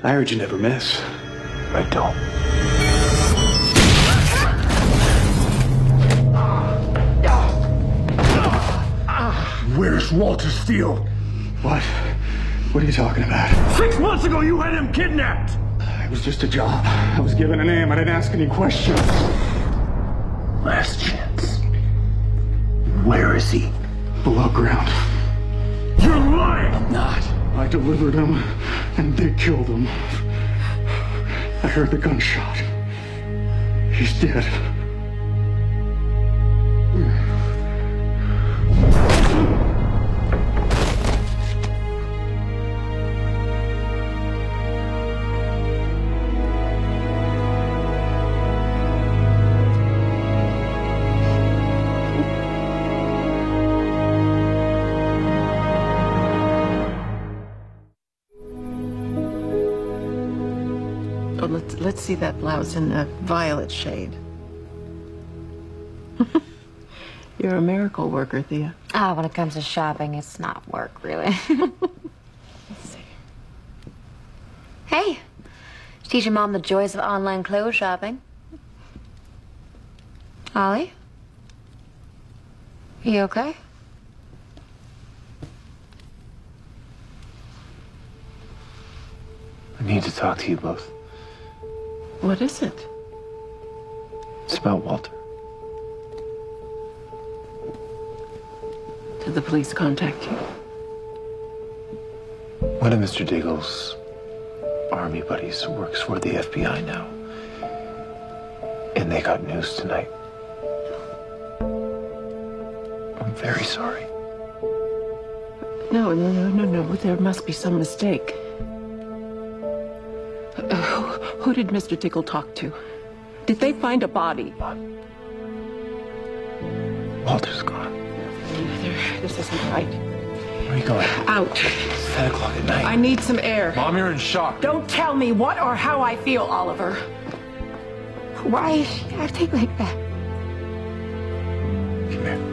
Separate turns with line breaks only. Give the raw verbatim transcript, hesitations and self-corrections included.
I heard you never miss.
I don't.
Where's Walter Steele?
What? What are you talking about?
Six months ago, you had him kidnapped!
It was just a job. I was given a name. I didn't ask any questions.
Last chance. Where is he?
Below ground.
You're lying!
I'm not. I delivered him, and they killed him. I heard the gunshot. He's dead.
Oh, let's, let's see that blouse in a violet shade. You're a miracle worker, Thea.
Ah, when it comes to shopping, it's not work, really.
Let's see.
Hey, teaching Mom the joys of online clothes shopping. Ollie? You okay?
I need to talk to you both.
What is it?
It's about Walter.
Did the police contact you?
One of Mister Diggle's army buddies works for the F B I now. And they got news tonight. I'm very sorry.
No, no, no, no, no. There must be some mistake. Uh, who, who did Mister Diggle talk to? Did they find a body?
Walter's gone.
There, this isn't right.
Where are you going?
Out.
It's ten o'clock at night.
I need some air.
Mom, you're in shock.
Don't tell me what or how I feel, Oliver.
Why is she acting like that?
Come here.